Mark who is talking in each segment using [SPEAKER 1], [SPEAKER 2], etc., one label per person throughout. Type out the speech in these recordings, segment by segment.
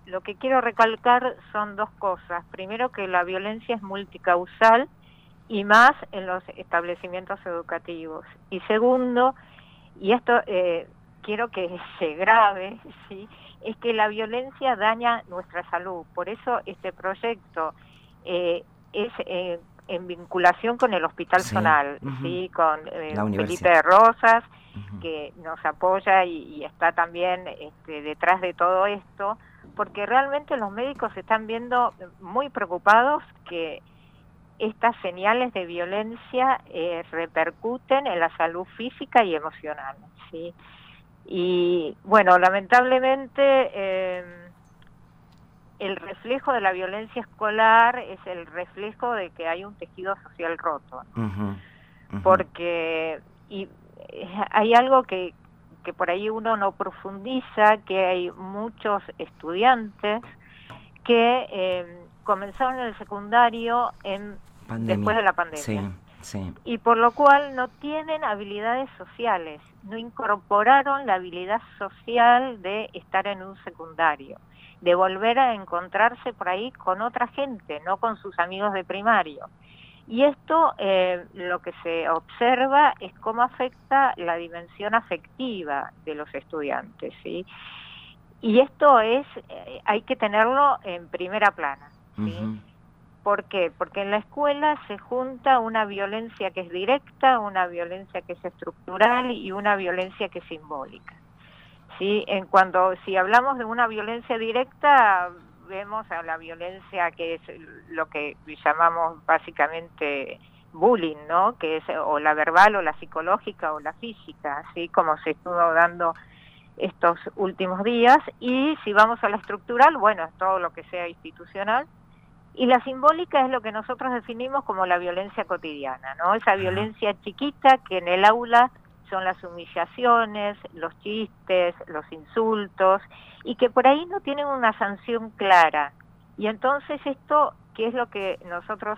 [SPEAKER 1] lo que quiero recalcar son dos cosas. Primero, que la violencia es multicausal y más en los establecimientos educativos. Y segundo, y esto quiero que se grabe, ¿sí?, es que la violencia daña nuestra salud. Por eso este proyecto es en vinculación con el Hospital Zonal, ¿sí?, con Felipe de Rosas, que nos apoya y está también detrás de todo esto, porque realmente los médicos están viendo muy preocupados que estas señales de violencia repercuten en la salud física y emocional, ¿sí? Y bueno, lamentablemente el reflejo de la violencia escolar es el reflejo de que hay un tejido social roto, ¿no? Porque hay algo que por ahí uno no profundiza, que hay muchos estudiantes que comenzaron en el secundario después de la pandemia.
[SPEAKER 2] Sí.
[SPEAKER 1] Y por lo cual no tienen habilidades sociales, no incorporaron la habilidad social de estar en un secundario, de volver a encontrarse por ahí con otra gente, no con sus amigos de primario. Y esto lo que se observa es cómo afecta la dimensión afectiva de los estudiantes, ¿sí? Y esto hay que tenerlo en primera plana, ¿sí? ¿Por qué? Porque en la escuela se junta una violencia que es directa, una violencia que es estructural y una violencia que es simbólica, ¿sí? Si hablamos de una violencia directa, vemos a la violencia que es lo que llamamos básicamente bullying, ¿no?, que es o la verbal o la psicológica o la física, ¿sí?, como se estuvo dando estos últimos días. Y si vamos a la estructural, bueno, es todo lo que sea institucional. Y la simbólica es lo que nosotros definimos como la violencia cotidiana, ¿no? Esa violencia chiquita que en el aula son las humillaciones, los chistes, los insultos, y que por ahí no tienen una sanción clara. Y entonces esto, que es lo que nosotros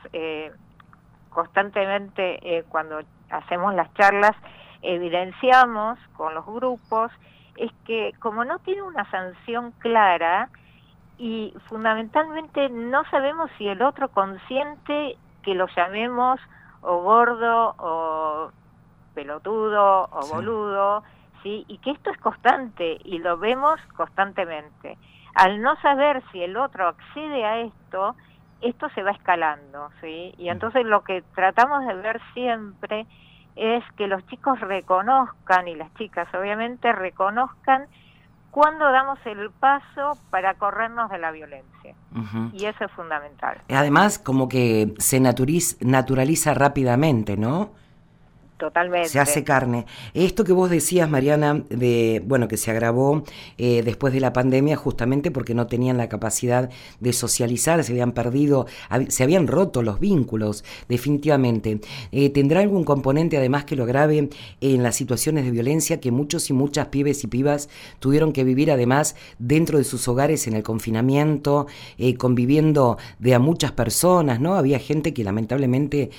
[SPEAKER 1] constantemente cuando hacemos las charlas evidenciamos con los grupos, es que como no tiene una sanción clara, y fundamentalmente no sabemos si el otro consiente que lo llamemos o gordo o pelotudo o boludo, ¿sí? Y que esto es constante y lo vemos constantemente. Al no saber si el otro accede a esto se va escalando, ¿sí? Y entonces lo que tratamos de ver siempre es que los chicos reconozcan, y las chicas obviamente reconozcan, cuándo damos el paso para corrernos de la violencia. Y eso es fundamental.
[SPEAKER 2] Además, como que se naturaliza rápidamente, ¿no?
[SPEAKER 1] Totalmente.
[SPEAKER 2] Se hace carne. Esto que vos decías, Mariana, que se agravó después de la pandemia justamente porque no tenían la capacidad de socializar, se habían perdido, se habían roto los vínculos, definitivamente. ¿Tendrá algún componente además que lo agrave en las situaciones de violencia que muchos y muchas pibes y pibas tuvieron que vivir además dentro de sus hogares en el confinamiento, conviviendo de a muchas personas, ¿no? Había gente que lamentablemente,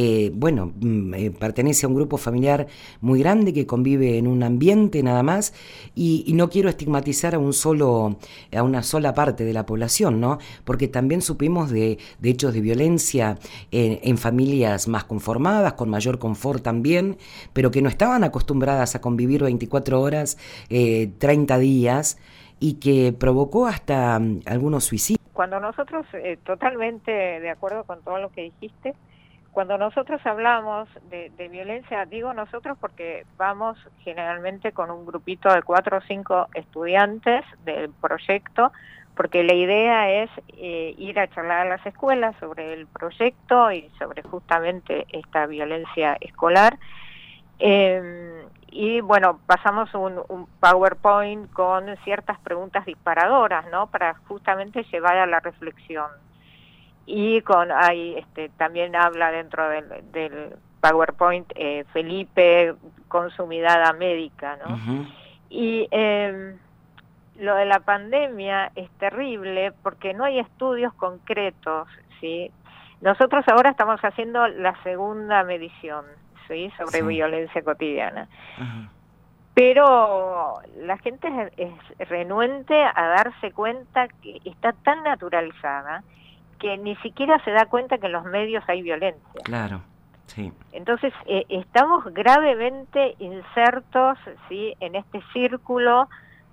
[SPEAKER 2] pertenece a un grupo familiar muy grande que convive en un ambiente nada más, y no quiero estigmatizar a una sola parte de la población, ¿no? Porque también supimos de hechos de violencia en familias más conformadas, con mayor confort también, pero que no estaban acostumbradas a convivir 24 horas, 30 días, y que provocó hasta algunos suicidios.
[SPEAKER 1] Cuando nosotros, totalmente de acuerdo con todo lo que dijiste, cuando nosotros hablamos de violencia, digo nosotros porque vamos generalmente con un grupito de 4 o 5 estudiantes del proyecto, porque la idea es ir a charlar a las escuelas sobre el proyecto y sobre justamente esta violencia escolar. Y bueno, pasamos un PowerPoint con ciertas preguntas disparadoras, ¿no?, para justamente llevar a la reflexión. Y también habla dentro del PowerPoint Felipe con su mirada médica, ¿no? Y lo de la pandemia es terrible porque no hay estudios concretos, ¿sí? Nosotros ahora estamos haciendo la segunda medición, ¿sí?, sobre violencia cotidiana. Pero la gente es renuente a darse cuenta que está tan naturalizada que ni siquiera se da cuenta que en los medios hay violencia.
[SPEAKER 2] Claro, sí.
[SPEAKER 1] Entonces, estamos gravemente insertos, ¿sí?, en este círculo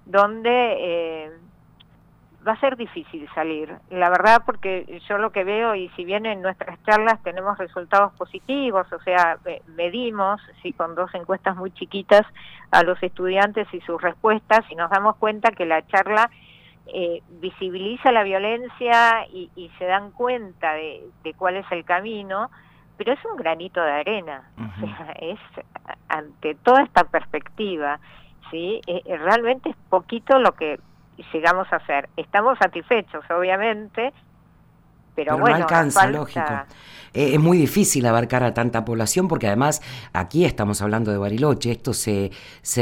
[SPEAKER 1] donde va a ser difícil salir. La verdad, porque yo lo que veo, y si bien en nuestras charlas tenemos resultados positivos, o sea, medimos, ¿sí?, con 2 encuestas muy chiquitas a los estudiantes y sus respuestas, y nos damos cuenta que la charla visibiliza la violencia y se dan cuenta de cuál es el camino, pero es un granito de arena.
[SPEAKER 2] Uh-huh.
[SPEAKER 1] O sea, es ante toda esta perspectiva, ¿sí? Realmente es poquito lo que llegamos a hacer. Estamos satisfechos, obviamente, pero bueno,
[SPEAKER 2] no alcanza,
[SPEAKER 1] falta...
[SPEAKER 2] lógico. Es muy difícil abarcar a tanta población porque además aquí estamos hablando de Bariloche, esto se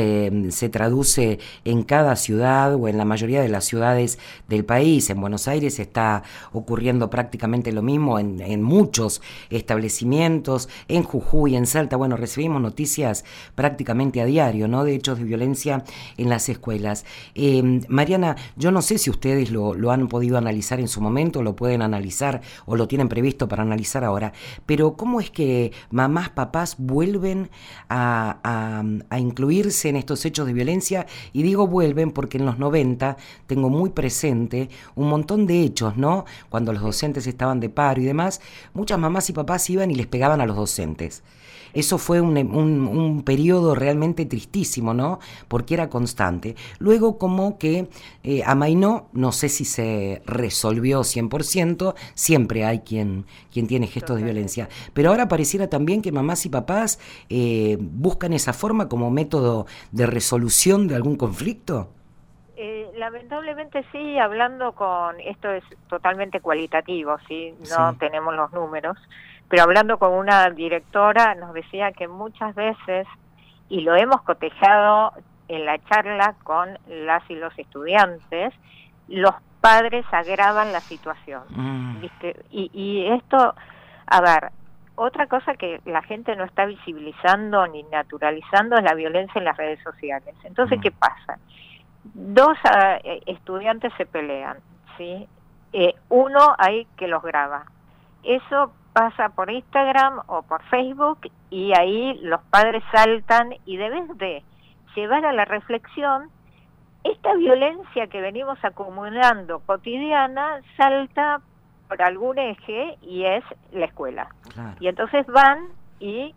[SPEAKER 2] traduce en cada ciudad o en la mayoría de las ciudades del país. En Buenos Aires está ocurriendo prácticamente lo mismo en muchos establecimientos, en Jujuy, en Salta. Bueno, recibimos noticias prácticamente a diario, ¿no?, de hechos de violencia en las escuelas. Mariana, yo no sé si ustedes lo han podido analizar en su momento, lo pueden analizar o lo tienen previsto para analizar ahora, pero ¿cómo es que mamás, papás vuelven a incluirse en estos hechos de violencia? Y digo vuelven porque en los 90 tengo muy presente un montón de hechos, ¿no? Cuando los docentes estaban de paro y demás, muchas mamás y papás iban y les pegaban a los docentes. Eso fue un periodo realmente tristísimo, ¿no? Porque era constante. Luego como que amainó, no sé si se resolvió 100%, siempre hay quien tiene gestos de violencia. Pero ahora pareciera también que mamás y papás buscan esa forma como método de resolución de algún conflicto.
[SPEAKER 1] Lamentablemente sí, hablando con... Esto es totalmente cualitativo, ¿sí? No tenemos los números. Pero hablando con una directora nos decía que muchas veces, y lo hemos cotejado en la charla con las y los estudiantes, los padres agravan la situación, ¿viste? Y esto, a ver, otra cosa que la gente no está visibilizando ni naturalizando es la violencia en las redes sociales. Entonces, ¿qué pasa? 2 estudiantes se pelean, ¿sí? Uno hay que los graba. Eso pasa por Instagram o por Facebook y ahí los padres saltan y debes de llevar a la reflexión esta violencia que venimos acumulando cotidiana salta por algún eje y es la escuela. Claro. Y entonces van y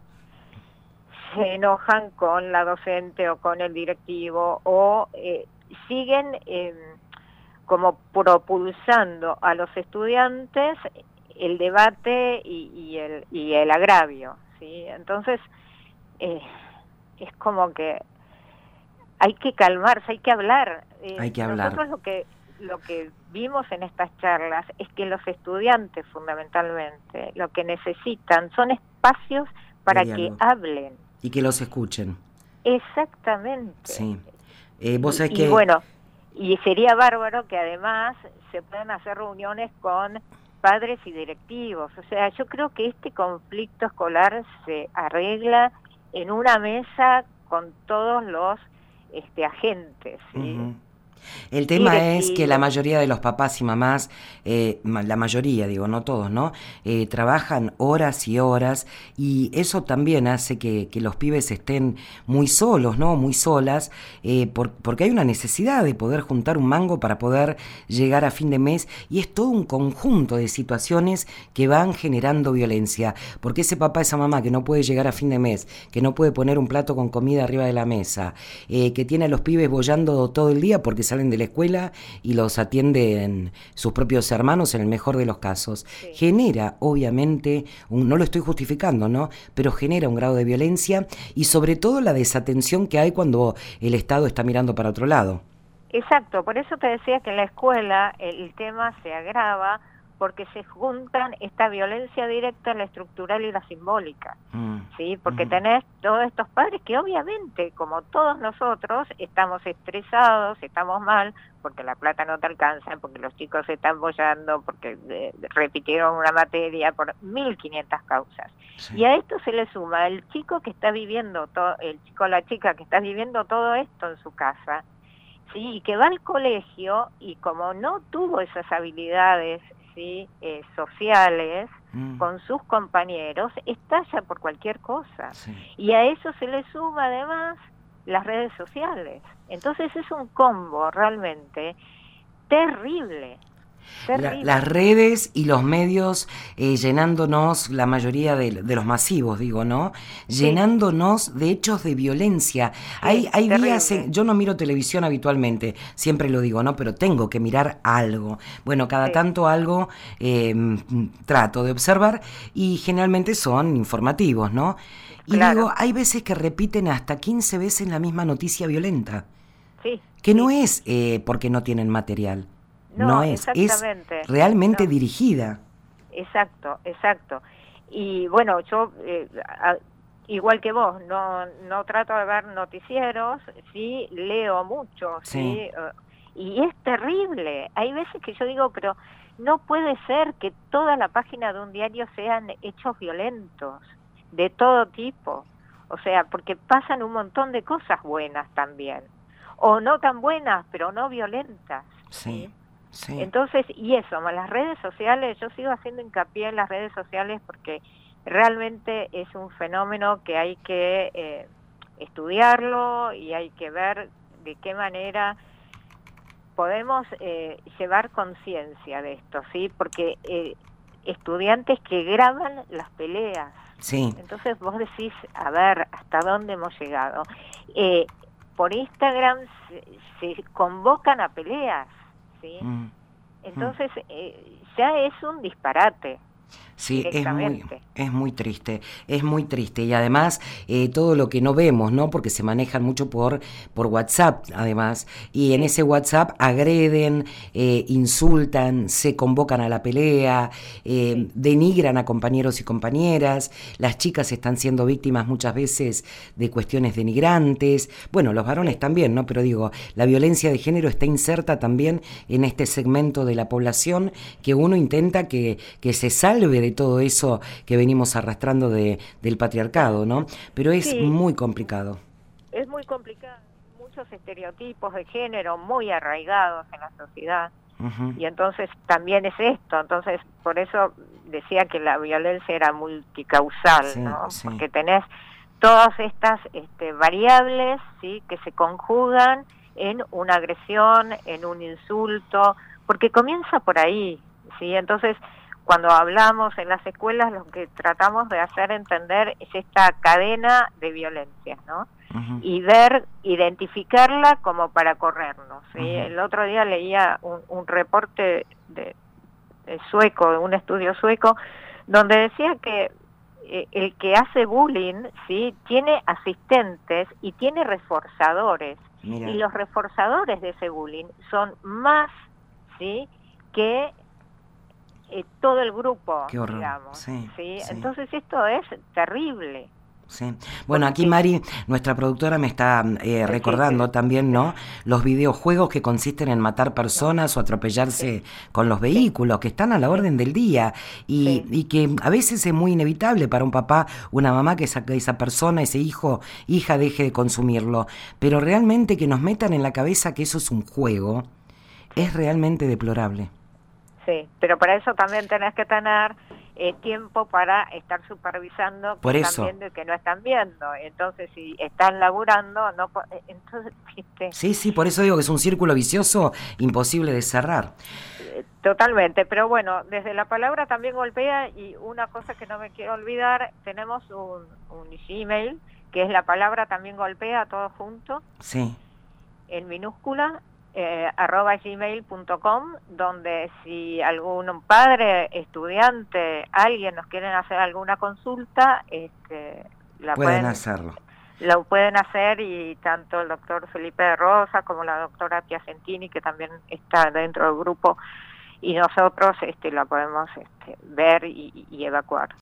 [SPEAKER 1] se enojan con la docente o con el directivo o siguen como propulsando a los estudiantes el debate y el agravio, ¿sí? Entonces es como que hay que calmarse, hay que hablar.
[SPEAKER 2] Hay que hablar.
[SPEAKER 1] Nosotros lo que vimos en estas charlas es que los estudiantes fundamentalmente lo que necesitan son espacios para que hablen.
[SPEAKER 2] Y que los escuchen.
[SPEAKER 1] Exactamente.
[SPEAKER 2] Sí. Vos sabés que...
[SPEAKER 1] Y bueno, y sería bárbaro que además se puedan hacer reuniones con padres y directivos. O sea, yo creo que este conflicto escolar se arregla en una mesa con todos los agentes, ¿sí?
[SPEAKER 2] Uh-huh. El tema es que la mayoría de los papás y mamás, la mayoría, digo, no todos, ¿no? Trabajan horas y horas y eso también hace que los pibes estén muy solos, ¿no? Muy solas, porque hay una necesidad de poder juntar un mango para poder llegar a fin de mes y es todo un conjunto de situaciones que van generando violencia. Porque ese papá, esa mamá que no puede llegar a fin de mes, que no puede poner un plato con comida arriba de la mesa, que tiene a los pibes bollando todo el día porque salen de la escuela y los atienden sus propios hermanos en el mejor de los casos. Sí. Genera, obviamente, no lo estoy justificando, ¿no? Pero genera un grado de violencia y sobre todo la desatención que hay cuando el Estado está mirando para otro lado.
[SPEAKER 1] Exacto, por eso te decía que en la escuela el tema se agrava porque se juntan esta violencia directa, la estructural y la simbólica, ¿sí? Porque tenés todos estos padres que obviamente, como todos nosotros, estamos estresados, estamos mal, porque la plata no te alcanza, porque los chicos se están bollando, porque repitieron una materia, por 1500 causas. Sí. Y a esto se le suma el chico que está viviendo, el chico o la chica que está viviendo todo esto en su casa, ¿sí? Y que va al colegio y como no tuvo esas habilidades, ¿sí? Sociales con sus compañeros, estalla por cualquier cosa. Sí. Y a eso se le suma además las redes sociales. Entonces es un combo realmente terrible.
[SPEAKER 2] Las redes y los medios llenándonos, la mayoría de los masivos, digo, ¿no? Llenándonos de hechos de violencia. Sí, hay días, yo no miro televisión habitualmente, siempre lo digo, ¿no? Pero tengo que mirar algo. Bueno, cada tanto algo trato de observar y generalmente son informativos, ¿no? Y digo, hay veces que repiten hasta 15 veces la misma noticia violenta. Sí. Que no es porque no tienen material. No es realmente dirigida.
[SPEAKER 1] Exacto. Y bueno, yo, igual que vos, no trato de ver noticieros, sí, leo mucho, sí. Y es terrible. Hay veces que yo digo, pero no puede ser que toda la página de un diario sean hechos violentos, de todo tipo. O sea, porque pasan un montón de cosas buenas también. O no tan buenas, pero no violentas.
[SPEAKER 2] Sí. Sí.
[SPEAKER 1] Entonces, y eso, las redes sociales, yo sigo haciendo hincapié en las redes sociales porque realmente es un fenómeno que hay que estudiarlo y hay que ver de qué manera podemos llevar conciencia de esto, ¿sí? Porque estudiantes que graban las peleas.
[SPEAKER 2] Sí.
[SPEAKER 1] Entonces vos decís, a ver, ¿hasta dónde hemos llegado? Por Instagram se convocan a peleas. ¿Sí? Entonces ya es un disparate.
[SPEAKER 2] Sí, es muy triste y además todo lo que no vemos, ¿no? Porque se manejan mucho por WhatsApp además y en ese WhatsApp agreden, insultan, se convocan a la pelea, denigran a compañeros y compañeras, las chicas están siendo víctimas muchas veces de cuestiones denigrantes, bueno, los varones también, ¿no? Pero digo, la violencia de género está inserta también en este segmento de la población que uno intenta que se salve de todo eso que venimos arrastrando del patriarcado, ¿no? Pero es muy complicado.
[SPEAKER 1] Es muy complicado, muchos estereotipos de género muy arraigados en la sociedad, y entonces también es esto, entonces por eso decía que la violencia era multicausal, ¿no? Porque tenés todas estas variables, ¿sí? Que se conjugan en una agresión, en un insulto, porque comienza por ahí, ¿sí? Entonces, cuando hablamos en las escuelas, lo que tratamos de hacer entender es esta cadena de violencia, ¿no? Y identificarla como para corrernos, ¿sí? El otro día leía un reporte de sueco, de un estudio sueco, donde decía que el que hace bullying, ¿sí? Tiene asistentes y tiene reforzadores. Mira. Y los reforzadores de ese bullying son más, ¿sí? que todo el grupo,
[SPEAKER 2] qué horror.
[SPEAKER 1] Digamos.
[SPEAKER 2] Sí.
[SPEAKER 1] Entonces esto es terrible.
[SPEAKER 2] Sí. Bueno, aquí Mari, nuestra productora, me está recordando también, ¿no? Los videojuegos que consisten en matar personas o atropellarse con los vehículos, que están a la orden del día y que a veces es muy inevitable para un papá, una mamá que esa persona, ese hijo, hija deje de consumirlo. Pero realmente que nos metan en la cabeza que eso es un juego es realmente deplorable.
[SPEAKER 1] Sí, pero para eso también tenés que tener tiempo para estar supervisando que están viendo y que no están viendo. Entonces, si están laburando, entonces...
[SPEAKER 2] Sí, por eso digo que es un círculo vicioso imposible de cerrar.
[SPEAKER 1] Totalmente, pero bueno, desde la palabra también golpea, y una cosa que no me quiero olvidar, tenemos un Gmail, que es la palabra también golpea, todo junto, en minúscula, @gmail.com, donde si algún padre, estudiante, alguien nos quieren hacer alguna consulta, pueden hacerlo. Lo pueden hacer, y tanto el doctor Felipe de Rosa como la doctora Piacentini, que también está dentro del grupo, y nosotros la podemos ver y evacuar.